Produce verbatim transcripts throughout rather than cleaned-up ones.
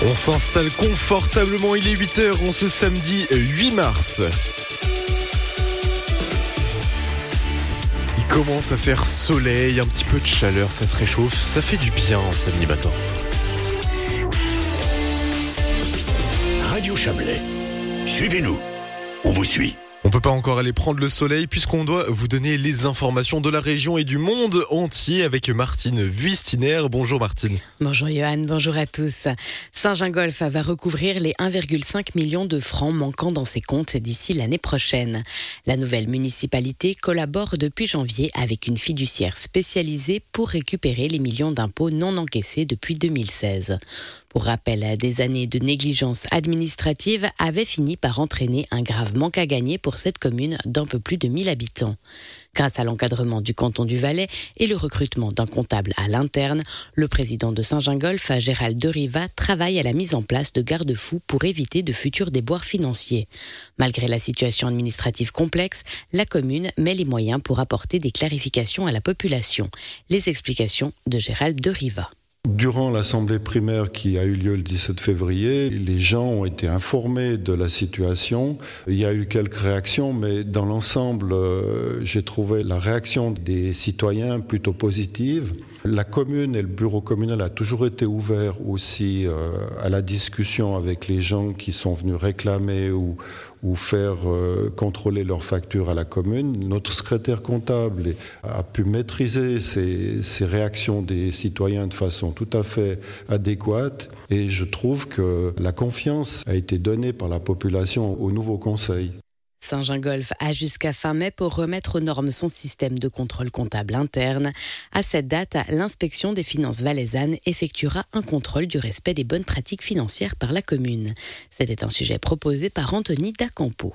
On s'installe confortablement, il est huit heures en ce samedi huit mars. Il commence à faire soleil, un petit peu de chaleur, ça se réchauffe, ça fait du bien en samedi matin. Radio Chablais, suivez-nous, on vous suit. On peut pas encore aller prendre le soleil puisqu'on doit vous donner les informations de la région et du monde entier avec Martine Vuistiner. Bonjour Martine. Bonjour Johan, bonjour à tous. Saint-Gingolph va recouvrir les un virgule cinq million de francs manquants dans ses comptes d'ici l'année prochaine. La nouvelle municipalité collabore depuis janvier avec une fiduciaire spécialisée pour récupérer les millions d'impôts non encaissés depuis deux mille seize. Pour rappel, des années de négligence administrative avaient fini par entraîner un grave manque à gagner pour cette commune d'un peu plus de mille habitants. Grâce à l'encadrement du canton du Valais et le recrutement d'un comptable à l'interne, le président de Saint-Gingolph, Gérald de Riva, travaille à la mise en place de garde-fous pour éviter de futurs déboires financiers. Malgré la situation administrative complexe, la commune met les moyens pour apporter des clarifications à la population. Les explications de Gérald de Riva. Durant l'assemblée primaire qui a eu lieu le dix-sept février, les gens ont été informés de la situation. Il y a eu quelques réactions, mais dans l'ensemble, euh, j'ai trouvé la réaction des citoyens plutôt positive. La commune et le bureau communal a toujours été ouverts aussi euh, à la discussion avec les gens qui sont venus réclamer ou, ou faire euh, contrôler leurs factures à la commune. Notre secrétaire comptable a pu maîtriser ces, ces réactions des citoyens de façon tout à fait adéquate et je trouve que la confiance a été donnée par la population au nouveau conseil. Saint-Gingolph a jusqu'à fin mai pour remettre aux normes son système de contrôle comptable interne. À cette date, l'inspection des finances valaisannes effectuera un contrôle du respect des bonnes pratiques financières par la commune. C'était un sujet proposé par Anthony Dacampo.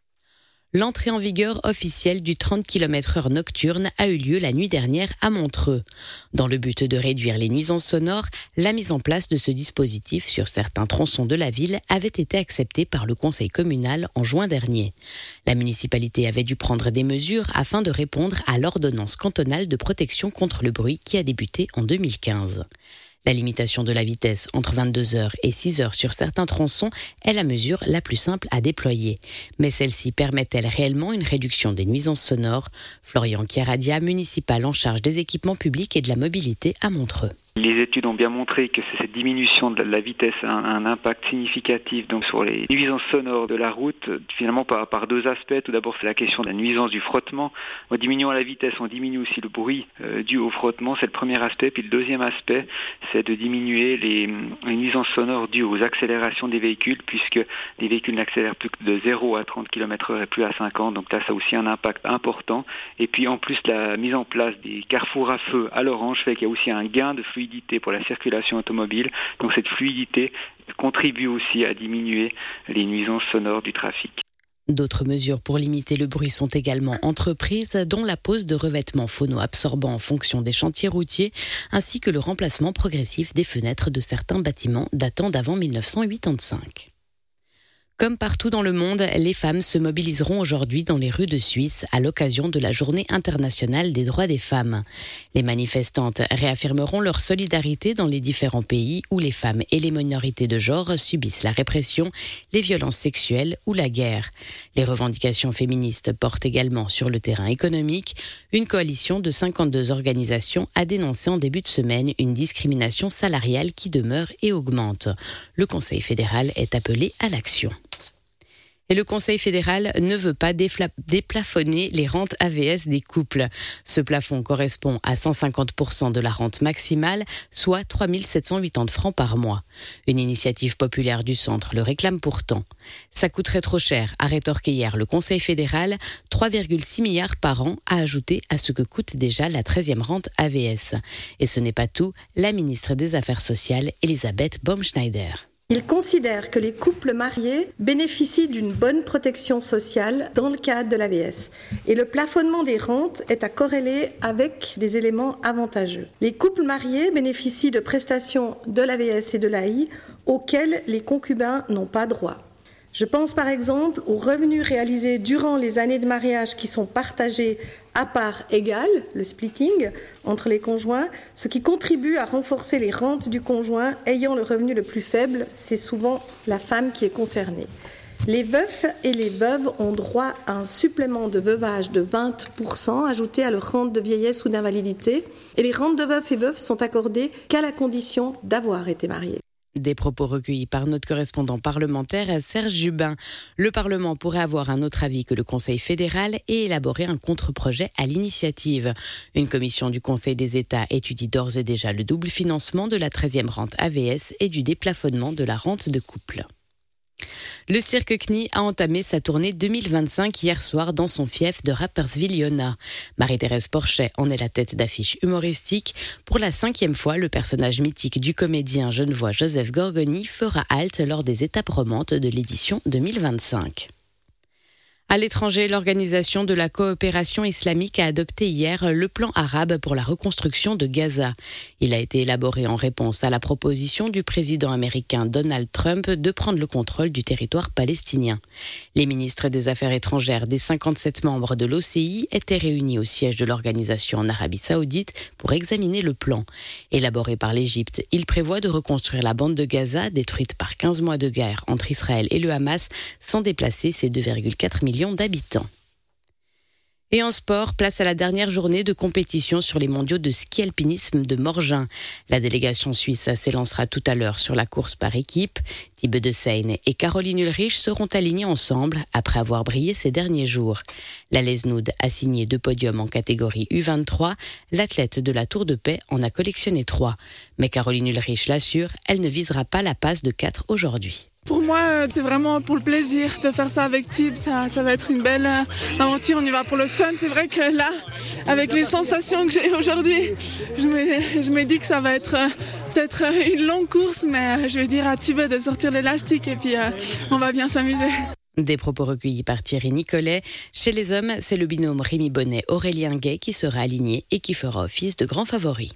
L'entrée en vigueur officielle du trente kilomètres heure nocturne a eu lieu la nuit dernière à Montreux. Dans le but de réduire les nuisances sonores, la mise en place de ce dispositif sur certains tronçons de la ville avait été acceptée par le conseil communal en juin dernier. La municipalité avait dû prendre des mesures afin de répondre à l'ordonnance cantonale de protection contre le bruit qui a débuté en deux mille quinze. La limitation de la vitesse entre vingt-deux heures et six heures sur certains tronçons est la mesure la plus simple à déployer. Mais celle-ci permet-elle réellement une réduction des nuisances sonores ? Florian Chiaradia, municipal en charge des équipements publics et de la mobilité à Montreux. Les études ont bien montré que cette diminution de la vitesse a un impact significatif donc sur les nuisances sonores de la route, finalement par, par deux aspects. Tout d'abord, c'est la question de la nuisance du frottement. En diminuant la vitesse, on diminue aussi le bruit euh, dû au frottement, c'est le premier aspect. Puis le deuxième aspect, c'est de diminuer les, les nuisances sonores dues aux accélérations des véhicules, puisque les véhicules n'accélèrent plus que de zéro à trente kilomètres heure et plus à cinquante. Donc là, ça a aussi un impact important. Et puis en plus, la mise en place des carrefours à feu à l'orange fait qu'il y a aussi un gain de fluidité pour la circulation automobile. Donc cette fluidité contribue aussi à diminuer les nuisances sonores du trafic. D'autres mesures pour limiter le bruit sont également entreprises, dont la pose de revêtements phono-absorbants en fonction des chantiers routiers, ainsi que le remplacement progressif des fenêtres de certains bâtiments datant d'avant dix-neuf cent quatre-vingt-cinq. Comme partout dans le monde, les femmes se mobiliseront aujourd'hui dans les rues de Suisse à l'occasion de la Journée internationale des droits des femmes. Les manifestantes réaffirmeront leur solidarité dans les différents pays où les femmes et les minorités de genre subissent la répression, les violences sexuelles ou la guerre. Les revendications féministes portent également sur le terrain économique. Une coalition de cinquante-deux organisations a dénoncé en début de semaine une discrimination salariale qui demeure et augmente. Le Conseil fédéral est appelé à l'action. Et le Conseil fédéral ne veut pas défla- déplafonner les rentes A V S des couples. Ce plafond correspond à cent cinquante pour cent de la rente maximale, soit trois mille sept cent quatre-vingts francs par mois. Une initiative populaire du centre le réclame pourtant. Ça coûterait trop cher, a rétorqué hier le Conseil fédéral, trois virgule six milliards par an à ajouter à ce que coûte déjà la treizième rente A V S. Et ce n'est pas tout, la ministre des Affaires sociales, Elisabeth Baumschneider. Il considère que les couples mariés bénéficient d'une bonne protection sociale dans le cadre de l'A V S. Et le plafonnement des rentes est à corréler avec des éléments avantageux. Les couples mariés bénéficient de prestations de l'A V S et de l'A I auxquelles les concubins n'ont pas droit. Je pense par exemple aux revenus réalisés durant les années de mariage qui sont partagés à part égale, le splitting, entre les conjoints, ce qui contribue à renforcer les rentes du conjoint ayant le revenu le plus faible. C'est souvent la femme qui est concernée. Les veufs et les veuves ont droit à un supplément de veuvage de vingt pour cent ajouté à leur rente de vieillesse ou d'invalidité. Et les rentes de veufs et veuves sont accordées qu'à la condition d'avoir été mariés. Des propos recueillis par notre correspondant parlementaire Serge Jubin. Le Parlement pourrait avoir un autre avis que le Conseil fédéral et élaborer un contre-projet à l'initiative. Une commission du Conseil des États étudie d'ores et déjà le double financement de la treizième rente A V S et du déplafonnement de la rente de couple. Le cirque C N I a entamé sa tournée deux mille vingt-cinq hier soir dans son fief de Rapperswil-Jona. Marie-Thérèse Porchet en est la tête d'affiche humoristique. Pour la cinquième fois, le personnage mythique du comédien genevois Joseph Gorgoni fera halte lors des étapes romantes de l'édition deux mille vingt-cinq. À l'étranger, l'Organisation de la coopération islamique a adopté hier le plan arabe pour la reconstruction de Gaza. Il a été élaboré en réponse à la proposition du président américain Donald Trump de prendre le contrôle du territoire palestinien. Les ministres des Affaires étrangères des cinquante-sept membres de l'O C I étaient réunis au siège de l'organisation en Arabie Saoudite pour examiner le plan. Élaboré par l'Égypte, il prévoit de reconstruire la bande de Gaza, détruite par quinze mois de guerre entre Israël et le Hamas, sans déplacer ses deux virgule quatre millions d'habitants. Et en sport, place à la dernière journée de compétition sur les mondiaux de ski alpinisme de Morgin. La délégation suisse s'élancera tout à l'heure sur la course par équipe. Thibaut de Seyne et Caroline Ulrich seront alignés ensemble après avoir brillé ces derniers jours. La Lesnoud a signé deux podiums en catégorie U vingt-trois. L'athlète de la Tour de Paix en a collectionné trois. Mais Caroline Ulrich l'assure, elle ne visera pas la passe de quatre aujourd'hui. Pour moi, c'est vraiment pour le plaisir de faire ça avec Thib. Ça, ça va être une belle aventure. On y va pour le fun. C'est vrai que là, avec les sensations que j'ai aujourd'hui, je me, je me dis que ça va être peut-être une longue course, mais je vais dire à Thibaut de sortir l'élastique et puis euh, on va bien s'amuser. Des propos recueillis par Thierry Nicolet. Chez les hommes, c'est le binôme Rémi Bonnet-Aurélien Gay qui sera aligné et qui fera office de grand favori.